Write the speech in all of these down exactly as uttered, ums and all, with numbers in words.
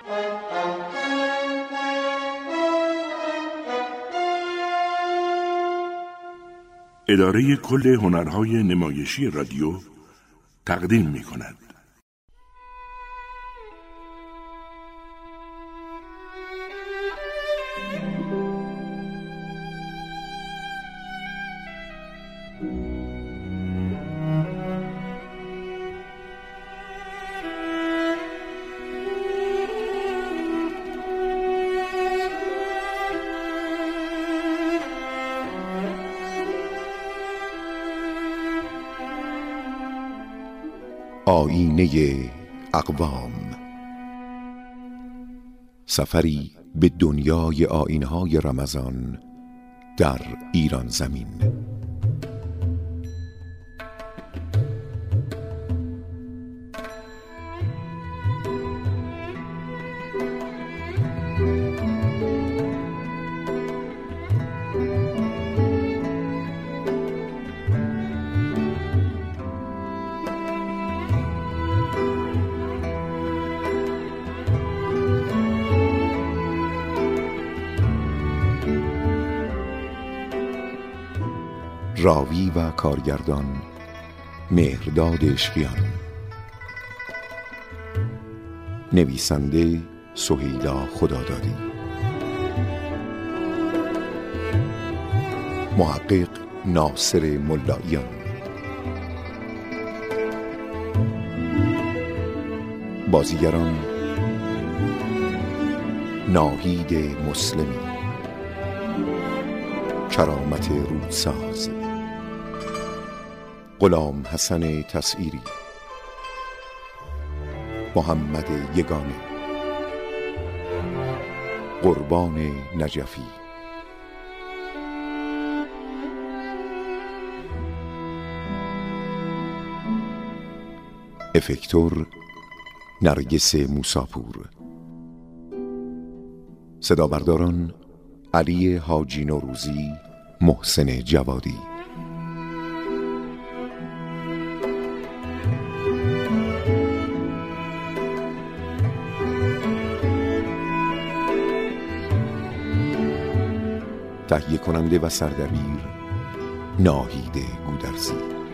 اداره کل هنرهای نمایشی رادیو تقدیم می کند. آیینه اقوام، سفری به دنیای آیین‌های رمضان در ایران زمین. راوی و کارگردان مهرداد عشقیان، نویسنده سهیلا خدادادی، محقق ناصر ملاییان، بازیگران ناهید مسلمی، کرامت رودساز، غلام حسن تسعیری، محمد یگانه، قربان نجفی، افکتور نرگس موساپور، صدابرداران علی حاجی نوروزی، محسن جوادی. تهیه کننده و سردبیر ناهید گودرزی.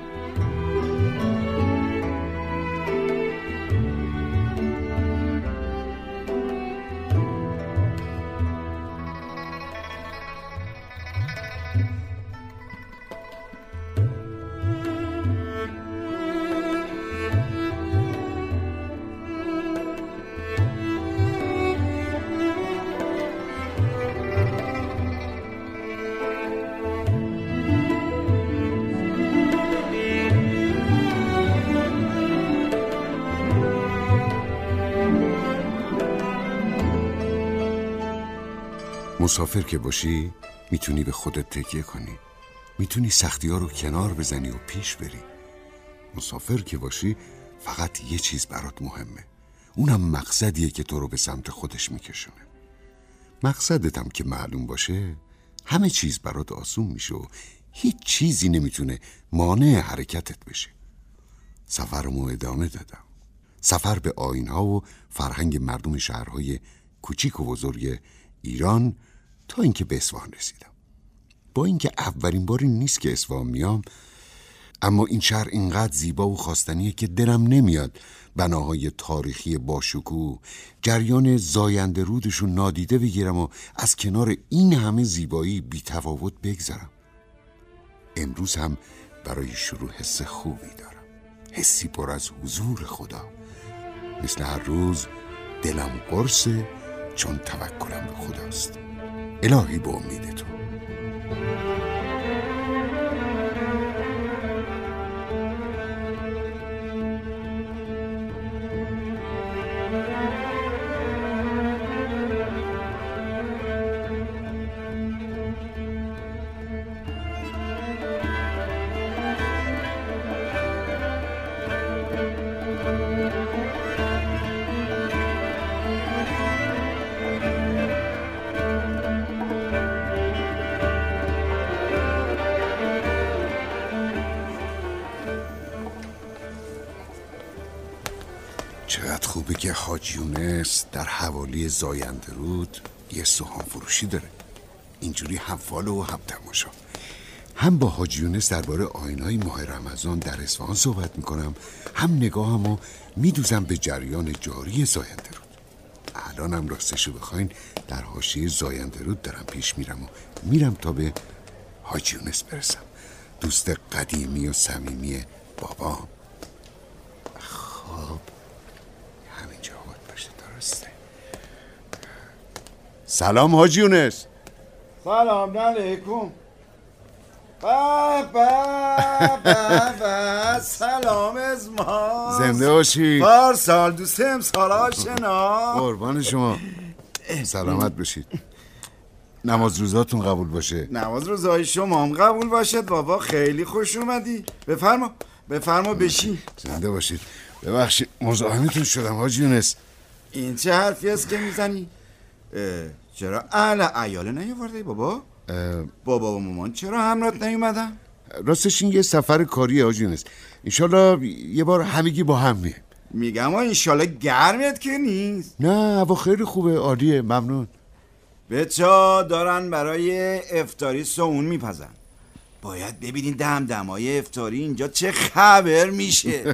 مسافر که باشی میتونی به خودت تکیه کنی، میتونی سختی ها رو کنار بزنی و پیش بری. مسافر که باشی فقط یه چیز برات مهمه، اونم مقصدیه که تو رو به سمت خودش میکشونه. مقصدت هم که معلوم باشه همه چیز برات آسون میشه و هیچ چیزی نمیتونه مانع حرکتت بشه. سفرمو ادامه دادم، سفر به آیین‌ها و فرهنگ مردم شهرهای کوچیک و بزرگ ایران تا اینکه به اصفهان رسیدم. با اینکه اولین باری نیست که اصفهان میام، اما این شهر اینقدر زیبا و خواستنیه که دلم نمیاد بناهای تاریخی باشکوه، جریان زاینده رودشون نادیده بگیرم و از کنار این همه زیبایی بی تفاوت بگذرم. امروز هم برای شروع حس خوبی دارم، حسی پر از حضور خدا. مثل هر روز دلم قرصه، چون توکلم به خداست. الهی به امید تو. چقدر خوبه که حاج یونس در حوالی زایندرود یه سوهان فروشی داره. اینجوری هم فالو و هم تماشا. هم با حاج یونس درباره آیین‌های ماه رمضان در اصفهان صحبت میکنم، هم نگاهمو میدوزم به جریان جاری زایندرود. الانم راستشو بخواین در حاشیه زایندرود دارم پیش میرم و میرم تا به حاج یونس برسم، دوست قدیمی و صمیمی بابا. خب همینجا باید باشه، درسته. سلام حاج یونس. سلام علیکم. با با با با سلام از ما. زنده باشی. پارسال دوست امسال آشنا. قربان شما. سلامت باشید. نماز روزاتون قبول باشه. نماز روزای شما هم قبول باشد بابا. خیلی خوش اومدی. بفرما بفرما بشین. زنده باشید. ببخشید مزاحمتون شدم حاج یونس. این چه حرفی است که میزنی؟ چرا اهل عیاله نیاورده بابا؟ بابا و مامان چرا همراهت نیومدن؟ راستش این یه سفر کاریه حاج یونس. انشالله یه بار همگی با هم میه. میگم ها انشالله گرمت که نیست. نه هوا خیلی خوبه، عالیه، ممنون. بچه‌ها دارن برای افطاری صحون میپزن. باید ببینین دم دمای افطاری اینجا چه خبر میشه.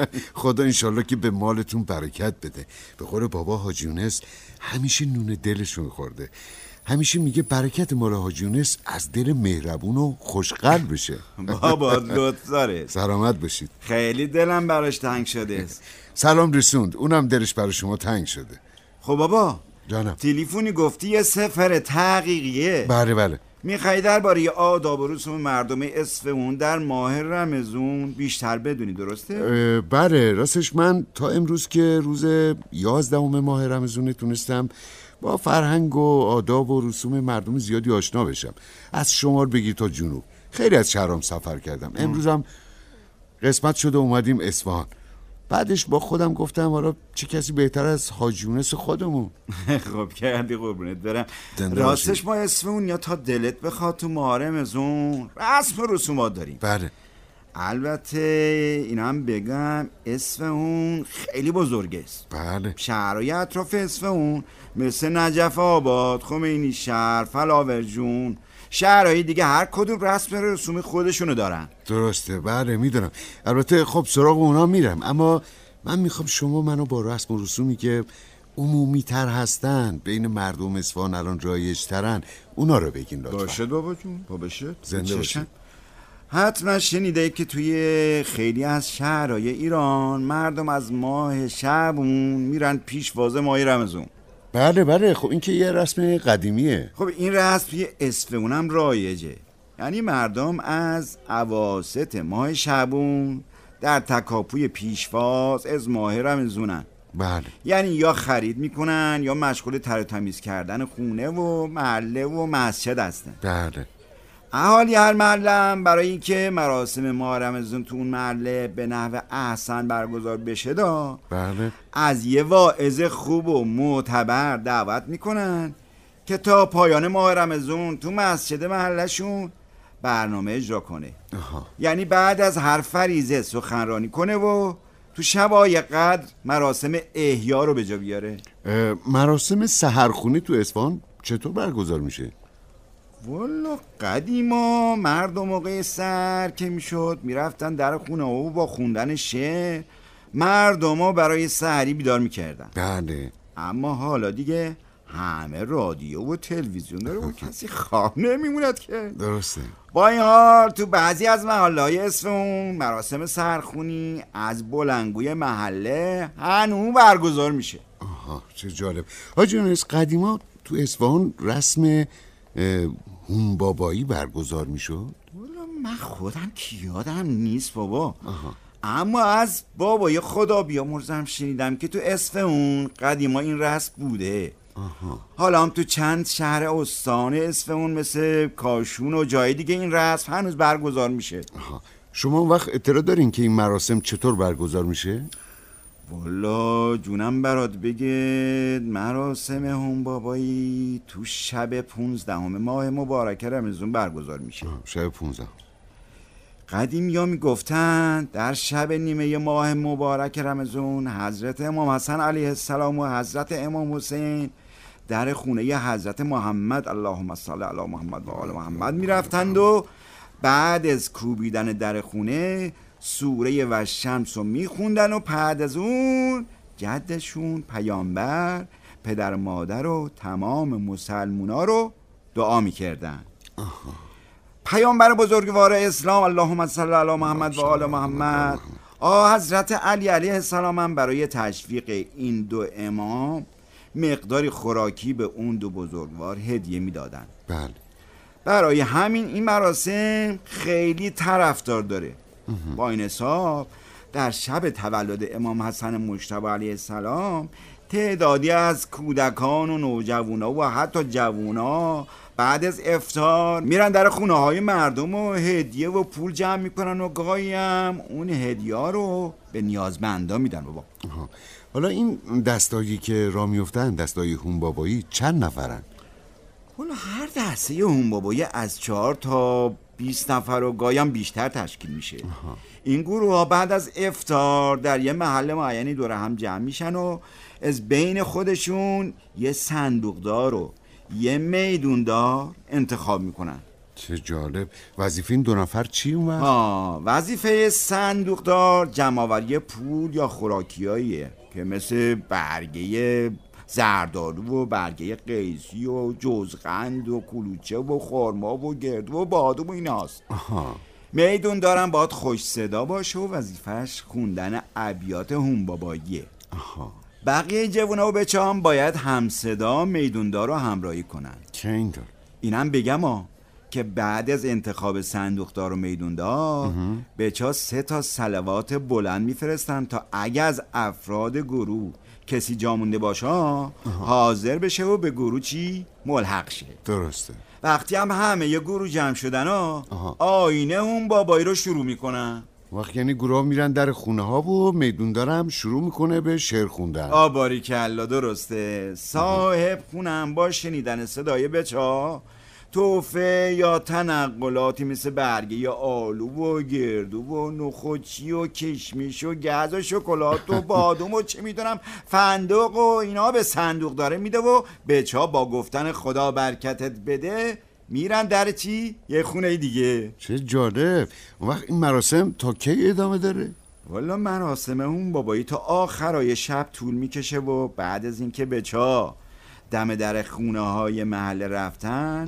خدا انشالله که به مالتون برکت بده. به قول بابا حاج یونس همیشه نون دلشون خورده. همیشه میگه برکت مال حاج یونس از دل مهربون و خوشقلب بشه. بابا لطف داره. سلامت باشید. خیلی دلم براش تنگ شده است. سلام رسوند، اونم دلش برای شما تنگ شده. خب بابا جانم. تلفنی گفتی یه سفر تحقیقیه. بله بله. میخوای درباره آداب و رسوم مردم اصفهان در ماه رمضان بیشتر بدونی، درسته؟ بله راستش من تا امروز که روز یازدهم ماه رمضان تونستم با فرهنگ و آداب و رسوم مردم زیادی آشنا بشم. از شمال بگیر تا جنوب خیلی از شهرام سفر کردم. امروزم قسمت شده اومدیم اصفهان. بعدش با خودم گفتم حالا چه کسی بهتر از حاج یونس خودمون. خب کردی قربونت برم. راستش ما اصفهان یا تا دلت بخواد تو ماه رمضان رسم و رسومات داریم. بله. البته اینا هم بگم اصفهان خیلی بزرگ است. بله. شهرهای اطراف اصفهان مثل نجف آباد، خمینی شهر، فلاورجون، شهرهای دیگه هر کدوم رسم رسوم خودشونو دارن. درسته بله میدونم. البته خب سراغ اونا میرم، اما من میخوام شما منو با رسم و رسومی که عمومی تر هستن بین مردم اصفهان الان رایج ترن اونا رو بگین لطفا. باشه بابا جون. بابا بشه. زنده باشید. حتما شنیده که توی خیلی از شهرهای ایران مردم از ماه شعبون میرن پیشواز ماه رمضان. بله بله. خب این که یه رسم قدیمیه. خب این رسم توی اصفهان هم رایجه. یعنی مردم از اواسط ماه شعبون در تکاپوی پیشواز از ماه رمضانن. بله. یعنی یا خرید میکنن یا مشغول تر و تمیز کردن خونه و محله و مسجد هستن. بله. اهالی هر محله هم برای اینکه مراسم ماه رمضان تو اون محله به نحو احسن برگزار بشه دا بله. از یه واعظ خوب و معتبر دعوت میکنن که تا پایان ماه رمضان تو مسجد محلشون برنامه اجرا کنه. آها. یعنی بعد از هر فریضه سخنرانی کنه و تو شبای قدر مراسم احیا رو به جا بیاره. مراسم سحرخونی تو اصفهان چطور برگزار میشه؟ والا قدیما مردم موقع سر که میشد میرفتن در خونه و با خوندن شعر مردم ها برای سحری بیدار میکردن. بله. اما حالا دیگه همه رادیو و تلویزیون داره و کسی خواب نمیموند که. درسته. با این حال تو بعضی از محله‌های اصفهان مراسم سحرخونی از بلندگوی محله هنوز برگزار میشه. آها چه جالب. حاج یونس قدیما تو اصفهان رسم هون بابایی برگزار میشد؟ والا من خودم کی یادم نیست بابا. آها. اما از بابای خدا بیامرزم شنیدم که تو اصفهان قدیما این رسم بوده. آها. حالا هم تو چند شهر استان اصفهان مثل کاشون و جای دیگه این رسم هنوز برگزار میشه. آها. شما اون وقت اطلاع دارین که این مراسم چطور برگزار میشه؟ والا جونم برات بگه مراسم هم بابایی تو شب پونزدهم ماه مبارک رمضان برگزار میشه. شب پونزدهم. قدیمی‌ها میگفتن در شب نیمه ماه مبارک رمضان حضرت امام حسن علیه السلام و حضرت امام حسین در خونه حضرت محمد اللهم صل علی محمد و آل محمد میرفتند و بعد از کوبیدن در خونه سوره و شمس رو میخوندن و بعد از اون جدشون پیامبر پدر مادر و تمام مسلمونا رو دعا میکردن. پیامبر بزرگوار اسلام اللهم صل علی محمد و آل محمد آ حضرت علی علیه السلام هم برای تشویق این دو امام مقداری خوراکی به اون دو بزرگوار هدیه میدادن. بله. برای همین این مراسم خیلی طرفدار داره. با این حساب در شب تولد امام حسن مجتبی علیه السلام تعدادی از کودکان و نوجوانا و حتی جوونا بعد از افطار میرن در خونه های مردم و هدیه و پول جمع میکنن و گاهی هم اون هدیه رو به نیازمندا میدن. بابا آها. حالا این دستایی که را میفتن دستای هون بابایی چند نفرن؟ حالا هر دسته هون بابایی از چهار تا بیست نفر و گاهی هم بیشتر تشکیل میشه. آها. این گروه ها بعد از افطار در یه محل معینی دور هم جمع میشن و از بین خودشون یه صندوقدار رو یه میدوندار انتخاب میکنن. چه جالب. وظیفه این دو نفر چی اومد؟ ها وظیفه صندوقدار جمع‌آوری پول یا خوراکیاییه که مثل برگه زردآلو و برگه قیسی و جوزقند و کلوچه و خرما و گردو و بادام و ایناست. آها. میدون دارن باید خوش صدا باشه و وظیفش خوندن ابیات هون باباییه. آها. بقیه جوونا و بچه هم باید همصدا میدوندار رو همراهی کنن. که اینطور؟ اینم بگم ها که بعد از انتخاب صندوقدار و میدوندار بچه ها سه تا صلوات بلند میفرستن تا اگه از افراد گروه کسی جا مونده باشه حاضر بشه و به گروه چی؟ ملحق شه. درسته. وقتی هم همه یه گروه جمع شدن ها آینه اون بابایی رو شروع میکنن. وقت یعنی گروه میرن در خونه ها و میدون دارم شروع میکنه به شعر خوندن. آ باریکلا درسته. صاحب خونم با شنیدن صدای بچه ها توفه یا تنقلاتی مثل برگه یا آلو و گردو و نخودچی و کشمیش و گز و شکلات و بادوم و چه میدونم فندق و اینا به صندوق داره میده و بچه ها با گفتن خدا برکتت بده میرن در چی؟ یه خونه دیگه. چه جالب. اون وقت این مراسم تا کی ادامه داره؟ والا مراسم اون بابایی تا آخرای شب طول میکشه و بعد از اینکه بچه ها دم در خونه های محله رفتن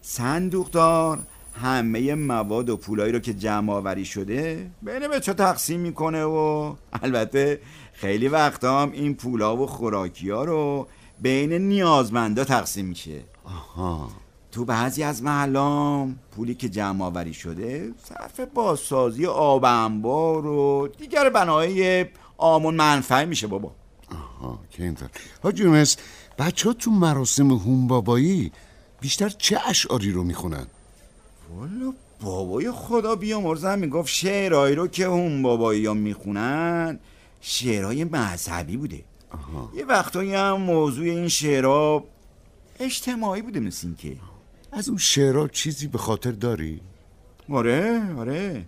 صندوقدار همه مواد و پولایی رو که جمع آوری شده بین بچه تقسیم میکنه و البته خیلی وقتا هم این پولا و خوراکی ها رو بین نیازمندا تقسیم میشه. آها. تو بعضی از محلام پولی که جمع آوری شده صرف بازسازی آب انبار و دیگر بناهای آمون منفعه میشه. بابا آها که اینطور. حاجی یونس بچه ها تو مراسم هون بابایی بیشتر چه اشعاری رو میخونن؟ والا بابای خدا بیامرزم میگفت شعرهایی رو که هون بابایی ها میخونن شعرهای مذهبی بوده. آها. یه وقتایی هم موضوع این شعرها اجتماعی بوده. مثل این که از اون شعرها چیزی به خاطر داری؟ آره آره.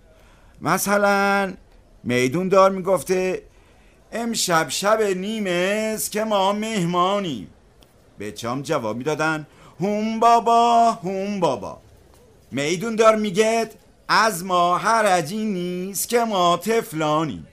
مثلا میدون دار میگفته امشب شب نیمه است که ما مهمانیم. بچه هم جواب میدادن هون بابا هون بابا. میدون دار میگه از ما حرجی نیست که ما طفلانیم.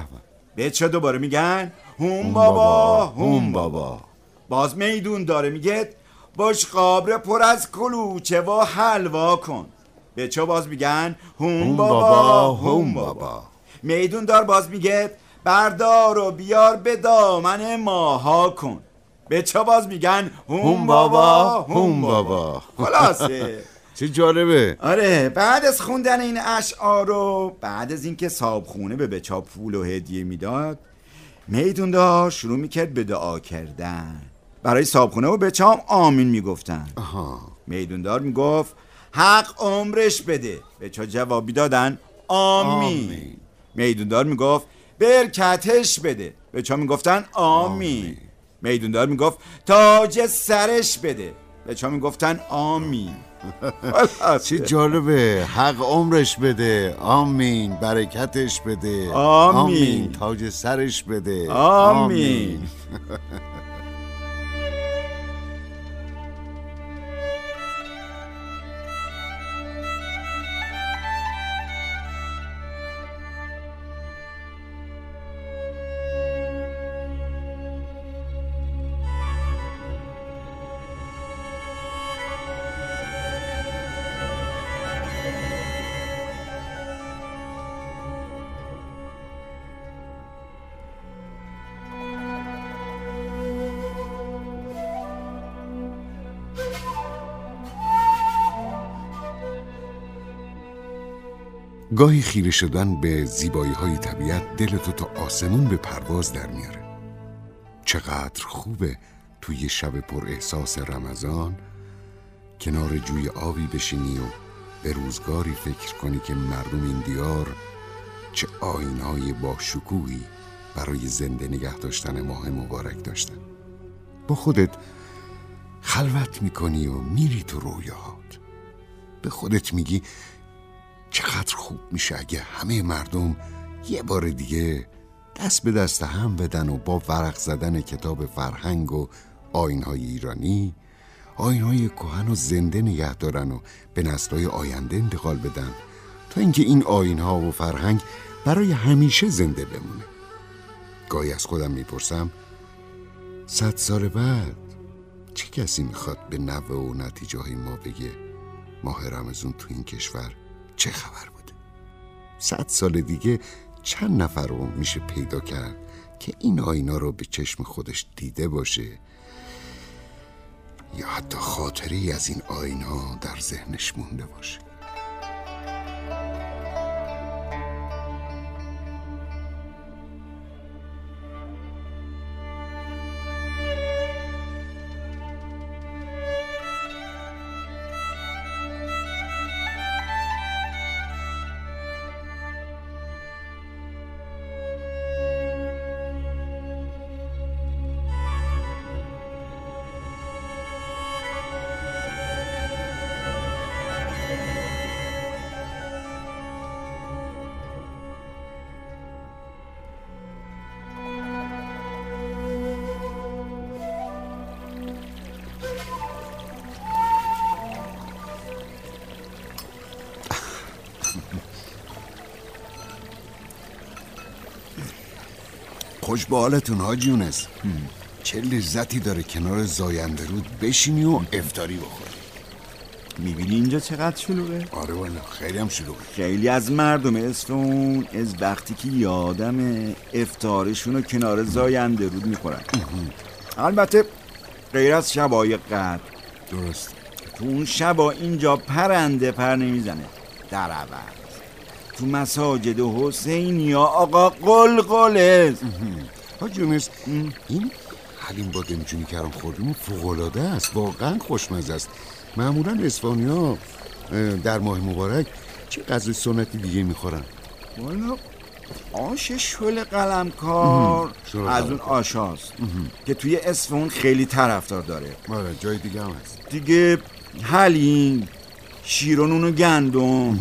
بچه دوباره میگن هون بابا هون بابا. باز میدون داره میگه باش قابر پر از کلوچه و حلوا کن. بچه باز میگن هون بابا هون بابا. میدون دار باز میگه بردار و بیار به دامن ماها کن. بچه باز میگن هون بابا هون بابا. خلاصه چه جالبه. آره. بعد از خوندن این اشعار رو بعد از اینکه صاحبخونه به بچه پول و هدیه میداد میدون دار شروع میکرد به دعا کردن برای صاحبخونه و بچه هم آمین میگفتن. میدون دار میگفت حق عمرش بده. بچه جوابی دادن آمین, آمین. میدون دار میگفت برکتش بده. بچه ها میگفتن آمین, آمین. میدون دار میگفت تاج سرش بده. بچه ها میگفتن آمین. چه جالبه. حق عمرش بده. آمین. برکتش بده. آمین. آمین. تاج سرش بده. آمین, آمین. گاهی خیره شدن به زیبایی های طبیعت دلتو تا آسمون به پرواز در میاره. چقدر خوبه توی شب پر احساس رمضان کنار جوی آبی بشینی و به روزگاری فکر کنی که مردم این دیار چه آیین‌های با شکوهی برای زنده نگه داشتن ماه مبارک داشتن. با خودت خلوت میکنی و میری تو رویاهات. به خودت میگی چقدر خوب میشه اگه همه مردم یه بار دیگه دست به دست هم بدن و با ورق زدن کتاب فرهنگ و آیین‌های ایرانی آیین‌های کهن و زنده نگه دارن و به نسل‌های آینده انتقال بدن تا اینکه این آیین‌ها و فرهنگ برای همیشه زنده بمونه. گاهی از خودم میپرسم صد سال بعد چه کسی میخواد به نوه و نتیجه های ما بگه ماه رمضان تو این کشور چه خبر بوده؟ صد سال دیگه چند نفر رو میشه پیدا کرد که این آینا رو به چشم خودش دیده باشه یا حتی خاطری از این آینا در ذهنش مونده باشه؟ خوش به حالتون حاج یونس. چه لذتی داره کنار زاینده رود بشینی و افطاری بخوری. میبینی اینجا چقدر شلوغه؟ آره والا خیلی هم شلوغه. خیلی از مردم اصفهان از وقتی که یادم افطارشون رو کنار زاینده رود میخورن. البته غیر از شبای قدر. درست. تو اون شبا اینجا پرنده پر نمیزنه. در عوض تو مساجد حسینی آقا قلقله. حاج یونس این حلیم با دمجونی که الان خوردیم فوق‌العاده است. واقعا خوشمزه است. معمولا اصفهانی‌ها در ماه مبارک چه غذای سنتی دیگه میخورن؟ والا آش شل قلمکار از اون آشاست که توی اصفهان خیلی طرفدار داره. آره جای دیگه هم هست دیگه. حلیم، شیرون و گندم،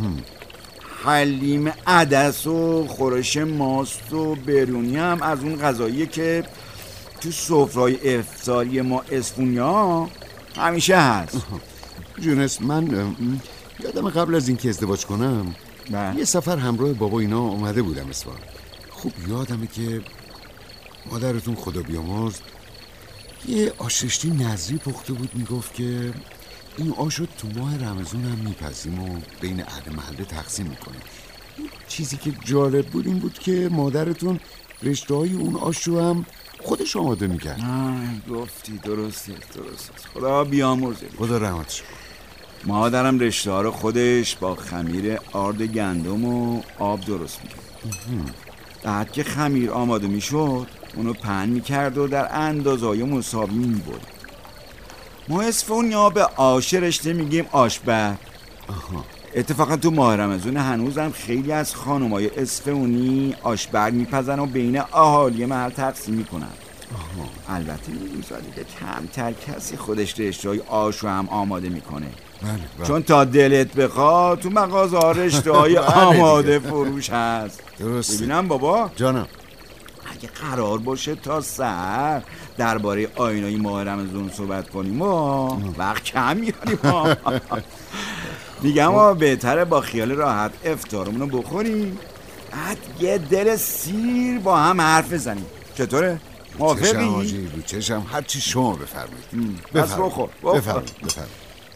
حلیم عدس و خورش ماست و برونی هم از اون غذاییه که تو سفره‌های افطاری ما اصفهانی‌ها همیشه هست. یونس من یادم قبل از اینکه ازدواج کنم بله. یه سفر همراه بابا اینا اومده بودم اصفهان. خوب یادمه که مادرتون خدا بیامرز یه آشرشتی نظری پخته بود، میگفت که این آشو تو ماه رمضان هم میپزیم و بین اهل محله تقسیم میکنیم. چیزی که جالب بود این بود که مادرتون رشته های اون آشو هم خودش آماده میکرد. گفتی درسته درسته. خدا بیامرزه. خدا رحمتش کنه. مادرم رشته ها رو خودش با خمیر آرد گندم و آب درست میکرد. بعد که خمیر آماده میشد اونو پهن میکرد و در اندازه‌های مساوی میبرد. ما اصفهانی‌ها به آش رشته میگیم آشبر. اتفاقا تو ماه رمضان هنوزم خیلی از خانمای اصفهانی آشبر میپزن و بین اهالی محل تقسیم میکنن. البته این روزا دیگه کمتر کسی خودش رشته‌های آشو هم آماده میکنه. بله بله. چون تا دلت بخواد تو مغازه ها رشته‌های آماده فروش هست. درسته. ببینم بابا جانم، اگه قرار باشه تا سحر درباره آیینای ماه رمضان صحبت کنیم و وقت کم میاریم ها. میگم ما بهتره با خیال راحت افطارمون رو بخوریم، بعد یه دل سیر با هم حرف بزنیم. چطوره؟ موافقی؟ چشم آجی، رو چشم، هرچی شما بفرمایید. بس بخور بفرمایید بفرمایید.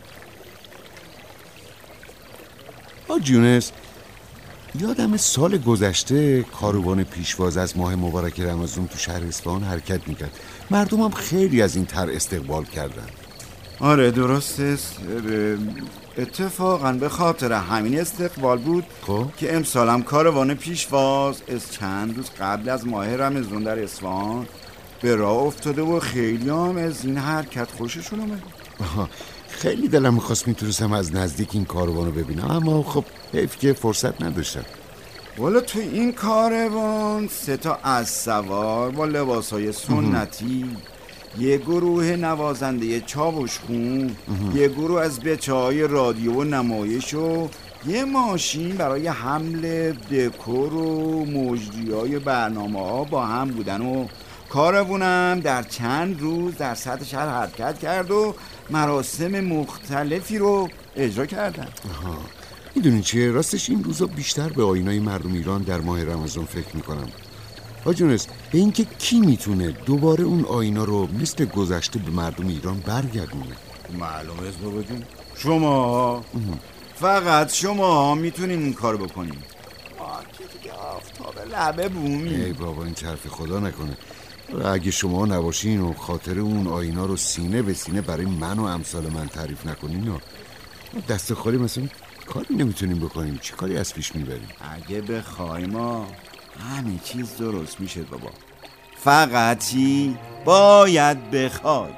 آج یونس، یادم سال گذشته کاروان پیشواز از ماه مبارک رمضان تو شهر اصفهان حرکت میکرد. مردم هم خیلی از این طرح استقبال کردن. آره درسته. اتفاقا به خاطر همین استقبال بود خب که امسال هم کاروان پیشواز از چند روز قبل از ماه رمضان در اصفهان به راه افتاده و خیلی هم از این حرکت خوششون اومد. خیلی دلم میخواست میتونستم از نزدیک این کاروان رو ببینم، اما خب حیف که فرصت نداشتم. والا تو این کاروان سه تا اسبسوار با لباسای سنتی، یه گروه نوازنده چاوشخون، یه گروه از بچه‌های رادیو و نمایش و یه ماشین برای حمل دکور و مجریای برنامه ها با هم بودن و کاروانم در چند روز در سطح شهر حرکت کرد و مراسم مختلفی رو اجرا کردن. آها، میدونی چیه؟ راستش این روزا بیشتر به آیینای مردم ایران در ماه رمضان فکر میکنم. آج یونس، به اینکه کی میتونه دوباره اون آیینا رو مثل گذشته به مردم ایران برگردونه؟ معلومه است بابا جون، شما فقط شما میتونین این کار بکنین. آه که دیگه آفتاب لبه بومی. ای بابا این حرف خدا نکنه. اگه شما نباشین و خاطر اون آیینا رو سینه به سینه برای من و امثال من تعریف نکنین، دست خالی مثلا کاری نمیتونیم بکنیم. چه کاری از پیش میبریم؟ اگه بخوای ما همه چیز درست میشه بابا، فقطی باید بخوای.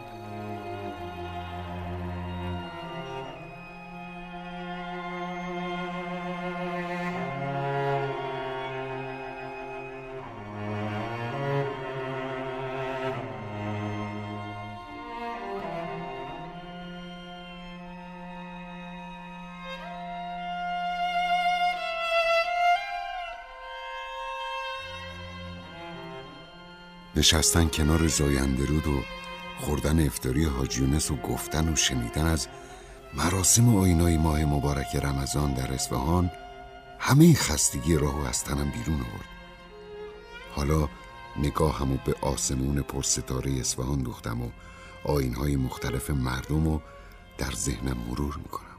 نشستن کنار زاینده رود و خوردن افطاری حاج یونس و گفتن و شنیدن از مراسم آیینای ماه مبارک رمضان در اصفهان همه خستگی راهو از تنم بیرون آورد. حالا نگاهمو به آسمون پرستاره اصفهان دوختم و آیین‌های مختلف مردم رو در ذهنم مرور میکنم.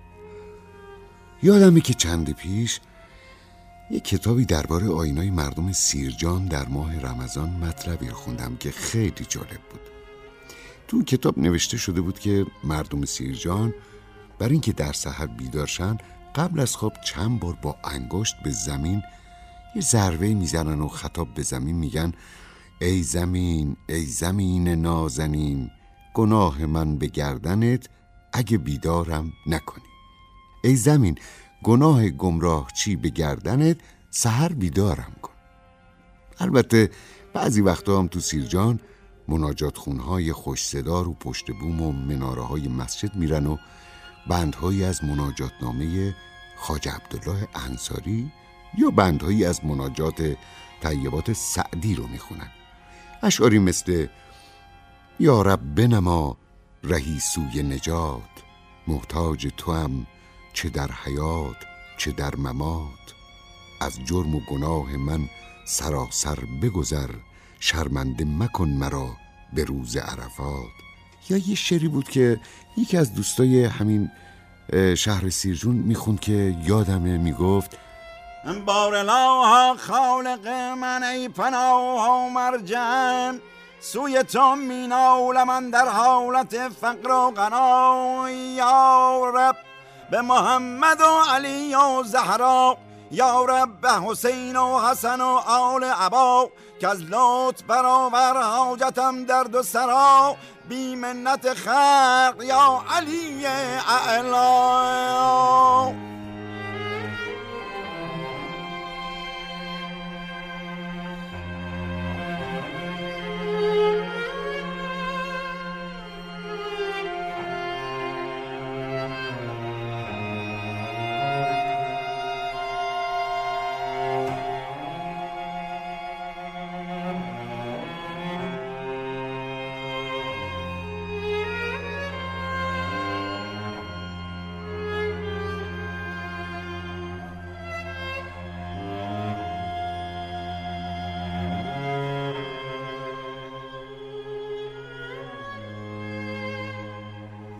یادمه که چند پیش یک کتابی درباره آیین‌های مردم سیرجان در ماه رمضان مطلبی خوندم که خیلی جالب بود. تو اون کتاب نوشته شده بود که مردم سیرجان برای اینکه در سحر بیدار شن قبل از خواب چند بار با انگشت به زمین یه ضربه میزنن و خطاب به زمین میگن ای زمین، ای زمین نازنین، گناه من به گردنت اگه بیدارم نکنی. ای زمین، گناه گمراه چی به گردنت، سحر بیدارم کن. البته بعضی وقتا هم تو سیرجان مناجات خونهای خوش صدا رو پشت بوم و مناره های مسجد میرن و بندهایی از مناجات نامه خواجه عبدالله انصاری یا بندهایی از مناجات طیبات سعدی رو میخونن. اشعاری مثل یا رب بنما رهی سوی نجات، محتاج توام چه در حیات چه در ممات، از جرم و گناه من سراسر بگذر، شرمنده مکن مرا به روز عرفات. یا یه شعری بود که یکی از دوستای همین شهر سیرجون میخوند که یادمه، میگفت بار الله خالق من ای پناه و مرجع، سوی تو مینالم من در حالت فقر و غنا. یا رب به محمد و علی و زهرا، یا رب به حسین و حسن و آل عبا، که از لطف برآور حاجتم در دو سرا، بی منت خلق یا علی اعلا.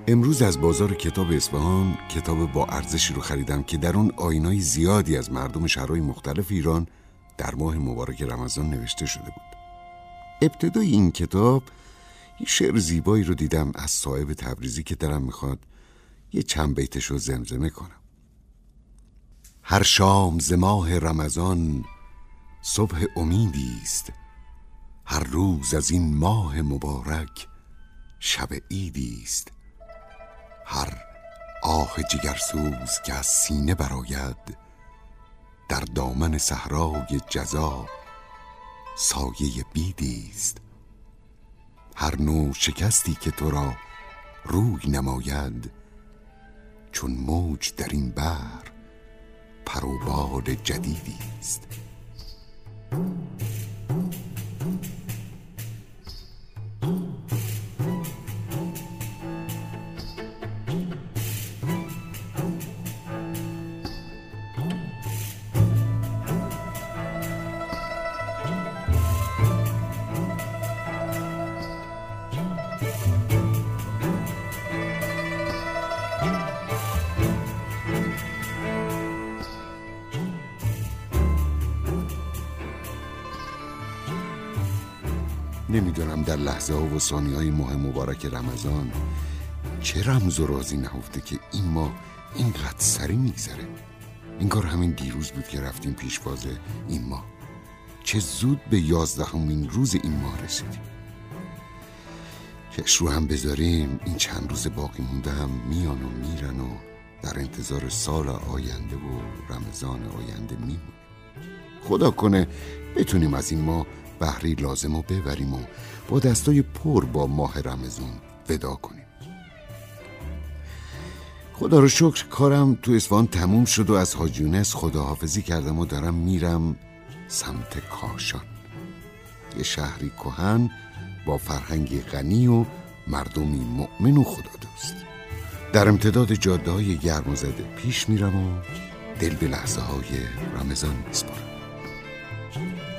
امروز از بازار کتاب اصفهان کتاب با ارزشی رو خریدم که در اون آیین‌های زیادی از مردم شهرهای مختلف ایران در ماه مبارک رمضان نوشته شده بود. ابتدای این کتاب یه شعر زیبایی رو دیدم از صاحب تبریزی که دلم میخواد یه چند بیتش رو زمزمه کنم. هر شام ز ماه رمضان صبح امیدی است، هر روز از این ماه مبارک شب عیدی است. هر آه جگرسوز که از سینه برآید، در دامن صحرای جزا سایه بیدی است. هر نوع شکستی که تو را روی نماید، چون موج در این بحر پر و بال جدیدی است. نمیدونم در لحظه ها و ثانیه های ماه مبارک رمضان چه رمز و رازی نهفته که این ماه اینقدر سری میگذره. انگار همین دیروز بود که رفتیم پیشواز این ماه. چه زود به یازدهمین روز این ماه رسیدیم. چش رو هم بذاریم این چند روز باقی مونده هم میان و میرن و در انتظار سال آینده و رمضان آینده میمونیم. خدا کنه بتونیم از این ماه بهره لازم رو ببریم و با دستای پر با ماه رمضان ودا کنیم. خدا رو شکر کارم تو اصفهان تموم شد و از حاجی یونس خداحافظی کردم و دارم میرم سمت کاشان، یه شهری کهن با فرهنگی غنی و مردمی مؤمن و خدا دوست. در امتداد جاده های گرم و زده پیش میرم و دل به لحظه های رمضان میسپارم.